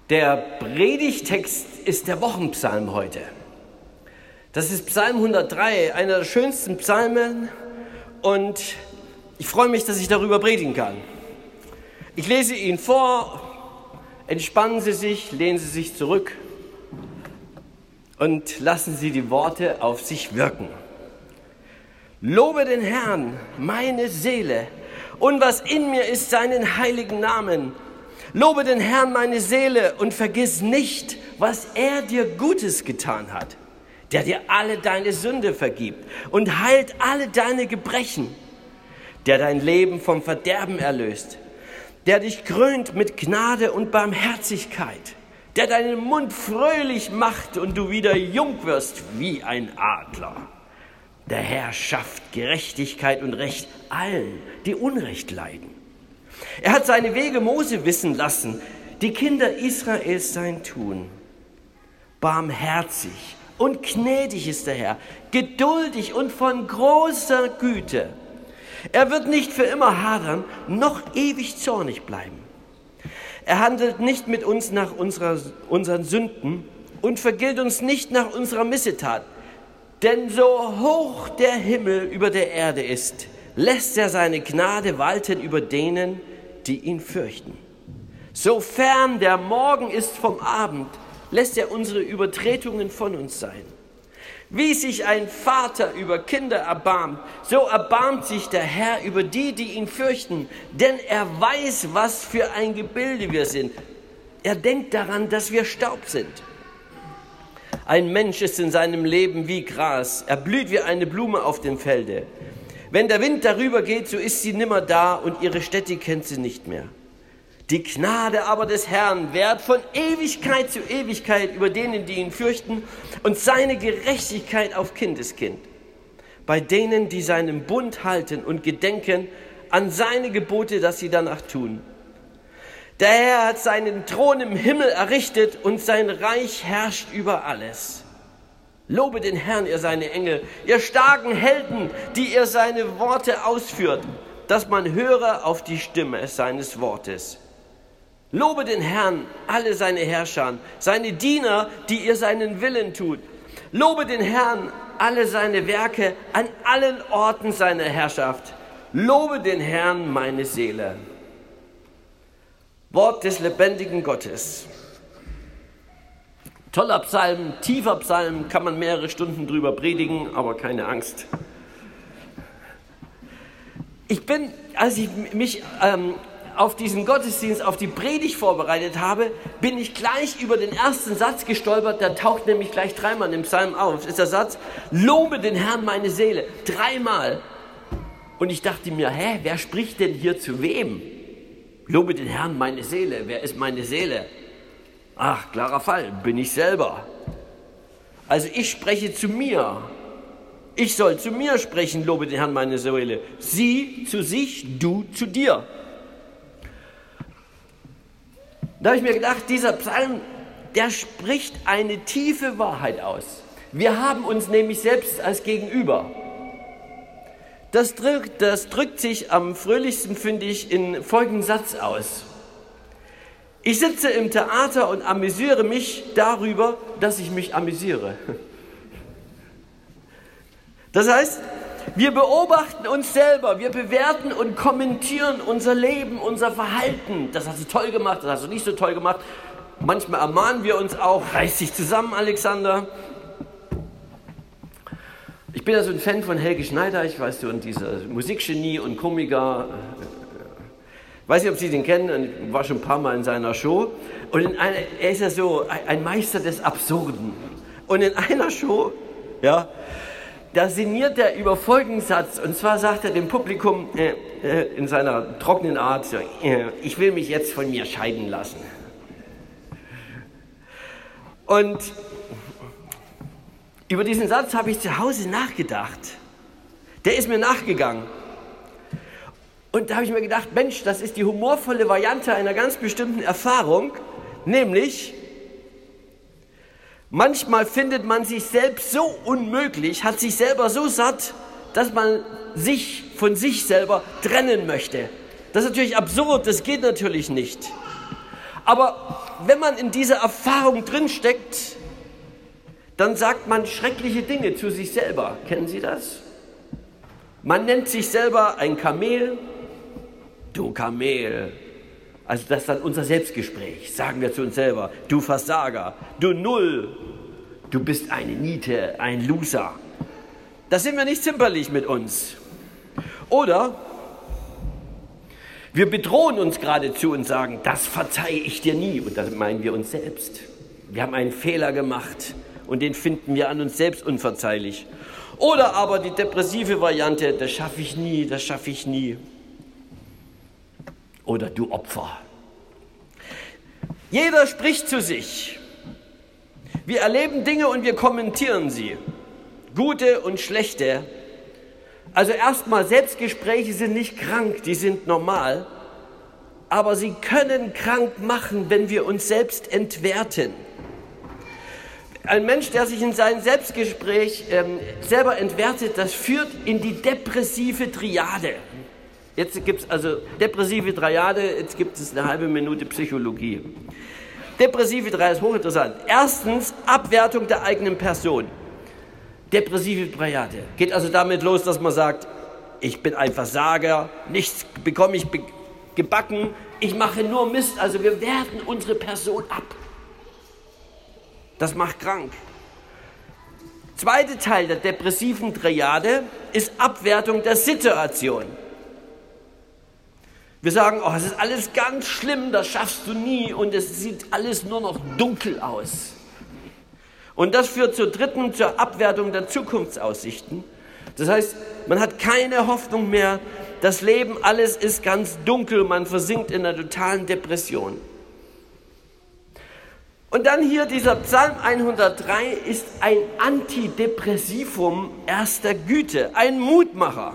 Der Predigtext ist der Wochenpsalm heute. Das ist Psalm 103, einer der schönsten Psalmen, und ich freue mich, dass ich darüber predigen kann. Ich lese ihn vor, entspannen Sie sich, lehnen Sie sich zurück und lassen Sie die Worte auf sich wirken. Lobe den Herrn, meine Seele, und was in mir ist, seinen heiligen Namen. Lobe den Herrn, meine Seele, und vergiss nicht, was er dir Gutes getan hat, der dir alle deine Sünde vergibt und heilt alle deine Gebrechen, der dein Leben vom Verderben erlöst, der dich krönt mit Gnade und Barmherzigkeit, der deinen Mund fröhlich macht und du wieder jung wirst wie ein Adler. Der Herr schafft Gerechtigkeit und Recht allen, die Unrecht leiden. Er hat seine Wege Mose wissen lassen, die Kinder Israels sein Tun. Barmherzig und gnädig ist der Herr, geduldig und von großer Güte. Er wird nicht für immer hadern, noch ewig zornig bleiben. Er handelt nicht mit uns nach unseren Sünden und vergilt uns nicht nach unserer Missetat. Denn so hoch der Himmel über der Erde ist, lässt er seine Gnade walten über denen, die ihn fürchten. So fern der Morgen ist vom Abend, lässt er unsere Übertretungen von uns sein. Wie sich ein Vater über Kinder erbarmt, so erbarmt sich der Herr über die, die ihn fürchten, denn er weiß, was für ein Gebilde wir sind. Er denkt daran, dass wir Staub sind. Ein Mensch ist in seinem Leben wie Gras, er blüht wie eine Blume auf dem Felde. Wenn der Wind darüber geht, so ist sie nimmer da und ihre Stätte kennt sie nicht mehr. Die Gnade aber des Herrn währt von Ewigkeit zu Ewigkeit über denen, die ihn fürchten, und seine Gerechtigkeit auf Kindeskind. Bei denen, die seinen Bund halten und gedenken an seine Gebote, dass sie danach tun. Der Herr hat seinen Thron im Himmel errichtet und sein Reich herrscht über alles. Lobe den Herrn, ihr seine Engel, ihr starken Helden, die ihr seine Worte ausführt, dass man höre auf die Stimme seines Wortes. Lobe den Herrn, alle seine Herrscher, seine Diener, die ihr seinen Willen tut. Lobe den Herrn, alle seine Werke an allen Orten seiner Herrschaft. Lobe den Herrn, meine Seele. Wort des lebendigen Gottes. Toller Psalm, tiefer Psalm, kann man mehrere Stunden drüber predigen, aber keine Angst. Als ich mich auf diesen Gottesdienst, auf die Predigt vorbereitet habe, bin ich gleich über den ersten Satz gestolpert, der taucht nämlich gleich dreimal im Psalm auf. Das ist der Satz, lobe den Herrn meine Seele, dreimal. Und ich dachte mir, wer spricht denn hier zu wem? Lobe den Herrn meine Seele, wer ist meine Seele? Ach, klarer Fall, bin ich selber. Also ich spreche zu mir. Ich soll zu mir sprechen, lobe den Herrn meine Seele. Sie zu sich, du zu dir. Da habe ich mir gedacht, dieser Psalm, der spricht eine tiefe Wahrheit aus. Wir haben uns nämlich selbst als Gegenüber. Das drückt sich am fröhlichsten, finde ich, in folgendem Satz aus. Ich sitze im Theater und amüsiere mich darüber, dass ich mich amüsiere. Das heißt, wir beobachten uns selber, wir bewerten und kommentieren unser Leben, unser Verhalten. Das hast du toll gemacht, das hast du nicht so toll gemacht. Manchmal ermahnen wir uns auch, reiß dich zusammen, Alexander. Ich bin ja so ein Fan von Helge Schneider, ich weiß, und dieser Musikgenie und Komiker. Ich weiß nicht, ob Sie den kennen, ich war schon ein paar Mal in seiner Show. Und er ist ja so ein Meister des Absurden. Und in einer Show, da sinniert er über folgenden Satz. Und zwar sagt er dem Publikum in seiner trockenen Art, ich will mich jetzt von mir scheiden lassen. Und über diesen Satz habe ich zu Hause nachgedacht. Der ist mir nachgegangen. Und da habe ich mir gedacht, Mensch, das ist die humorvolle Variante einer ganz bestimmten Erfahrung, nämlich, manchmal findet man sich selbst so unmöglich, hat sich selber so satt, dass man sich von sich selber trennen möchte. Das ist natürlich absurd, das geht natürlich nicht. Aber wenn man in dieser Erfahrung drinsteckt, dann sagt man schreckliche Dinge zu sich selber. Kennen Sie das? Man nennt sich selber ein Kamel. Du Kamel. Also das ist dann unser Selbstgespräch. Sagen wir zu uns selber, du Versager, du Null, du bist eine Niete, ein Loser. Da sind wir nicht zimperlich mit uns. Oder wir bedrohen uns geradezu und sagen, das verzeihe ich dir nie. Und das meinen wir uns selbst. Wir haben einen Fehler gemacht und den finden wir an uns selbst unverzeihlich. Oder aber die depressive Variante, das schaffe ich nie, das schaffe ich nie. Oder du Opfer. Jeder spricht zu sich. Wir erleben Dinge und wir kommentieren sie. Gute und schlechte. Also erstmal, Selbstgespräche sind nicht krank, die sind normal. Aber sie können krank machen, wenn wir uns selbst entwerten. Ein Mensch, der sich in seinem Selbstgespräch selber entwertet, das führt in die depressive Triade. Jetzt gibt es also depressive Triade, jetzt gibt es eine halbe Minute Psychologie. Depressive Triade ist hochinteressant. Erstens, Abwertung der eigenen Person. Depressive Triade geht also damit los, dass man sagt, ich bin ein Versager, nichts bekomme ich gebacken, ich mache nur Mist, also wir werten unsere Person ab. Das macht krank. Zweiter Teil der depressiven Triade ist Abwertung der Situation. Wir sagen, oh, es ist alles ganz schlimm, das schaffst du nie und es sieht alles nur noch dunkel aus. Und das führt zur Abwertung der Zukunftsaussichten. Das heißt, man hat keine Hoffnung mehr, das Leben, alles ist ganz dunkel, man versinkt in einer totalen Depression. Und dann hier dieser Psalm 103 ist ein Antidepressivum erster Güte, ein Mutmacher.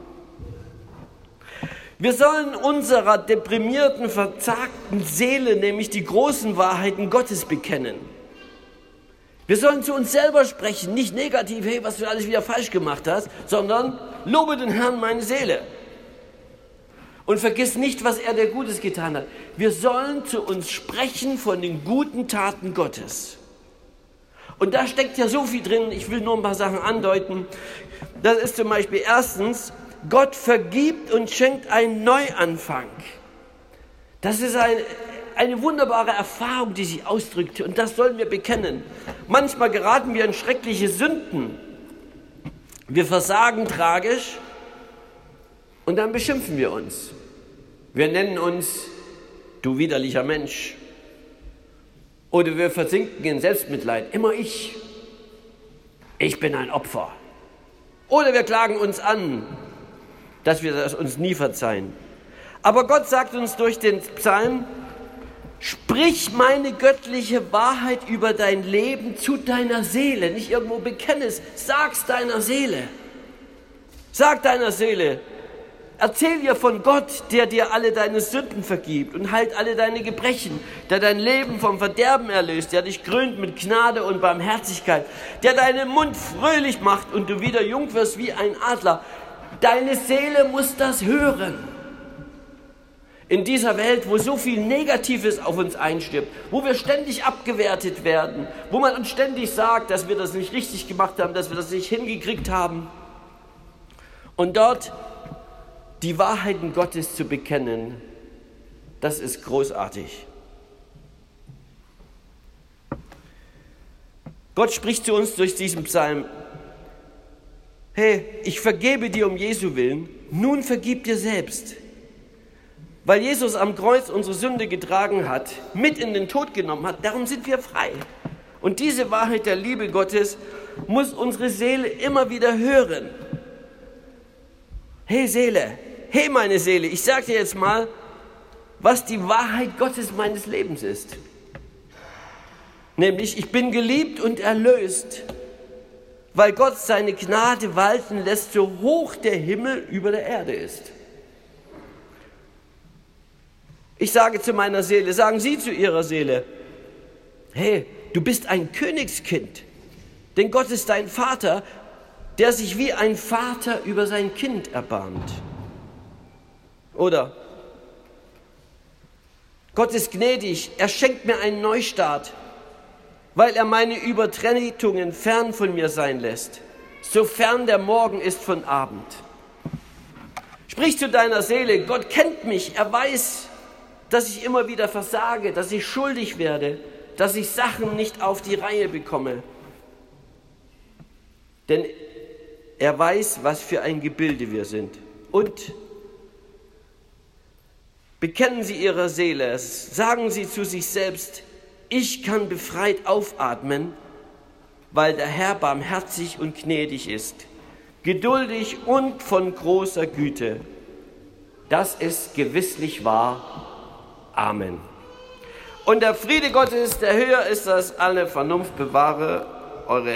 Wir sollen unserer deprimierten, verzagten Seele nämlich die großen Wahrheiten Gottes bekennen. Wir sollen zu uns selber sprechen, nicht negativ, hey, was du alles wieder falsch gemacht hast, sondern lobe den Herrn, meine Seele. Und vergiss nicht, was er dir Gutes getan hat. Wir sollen zu uns sprechen von den guten Taten Gottes. Und da steckt ja so viel drin, ich will nur ein paar Sachen andeuten. Das ist zum Beispiel erstens, Gott vergibt und schenkt einen Neuanfang. Das ist eine wunderbare Erfahrung, die sich ausdrückt. Und das sollen wir bekennen. Manchmal geraten wir in schreckliche Sünden. Wir versagen tragisch und dann beschimpfen wir uns. Wir nennen uns, du widerlicher Mensch. Oder wir versinken in Selbstmitleid. Immer ich. Ich bin ein Opfer. Oder wir klagen uns an, dass wir das uns nie verzeihen. Aber Gott sagt uns durch den Psalm, sprich meine göttliche Wahrheit über dein Leben zu deiner Seele. Nicht irgendwo bekenne es, sag's deiner Seele. Sag deiner Seele, erzähl dir von Gott, der dir alle deine Sünden vergibt und heilt alle deine Gebrechen, der dein Leben vom Verderben erlöst, der dich krönt mit Gnade und Barmherzigkeit, der deinen Mund fröhlich macht und du wieder jung wirst wie ein Adler. Deine Seele muss das hören. In dieser Welt, wo so viel Negatives auf uns einstirbt, wo wir ständig abgewertet werden, wo man uns ständig sagt, dass wir das nicht richtig gemacht haben, dass wir das nicht hingekriegt haben. Und dort die Wahrheiten Gottes zu bekennen, das ist großartig. Gott spricht zu uns durch diesen Psalm, hey, ich vergebe dir um Jesu willen, nun vergib dir selbst. Weil Jesus am Kreuz unsere Sünde getragen hat, mit in den Tod genommen hat, darum sind wir frei. Und diese Wahrheit der Liebe Gottes muss unsere Seele immer wieder hören. Hey Seele, hey meine Seele, ich sage dir jetzt mal, was die Wahrheit Gottes meines Lebens ist. Nämlich, ich bin geliebt und erlöst, weil Gott seine Gnade walten lässt, so hoch der Himmel über der Erde ist. Ich sage zu meiner Seele, sagen Sie zu Ihrer Seele, hey, du bist ein Königskind, denn Gott ist dein Vater, der sich wie ein Vater über sein Kind erbarmt. Oder Gott ist gnädig, er schenkt mir einen Neustart, weil er meine Übertretungen fern von mir sein lässt, so fern der Morgen ist von Abend. Sprich zu deiner Seele, Gott kennt mich, er weiß, dass ich immer wieder versage, dass ich schuldig werde, dass ich Sachen nicht auf die Reihe bekomme. Denn er weiß, was für ein Gebilde wir sind. Und bekennen Sie Ihrer Seele, sagen Sie zu sich selbst, ich kann befreit aufatmen, weil der Herr barmherzig und gnädig ist, geduldig und von großer Güte. Das ist gewisslich wahr. Amen. Und der Friede Gottes, der höher ist als alle Vernunft, bewahre eure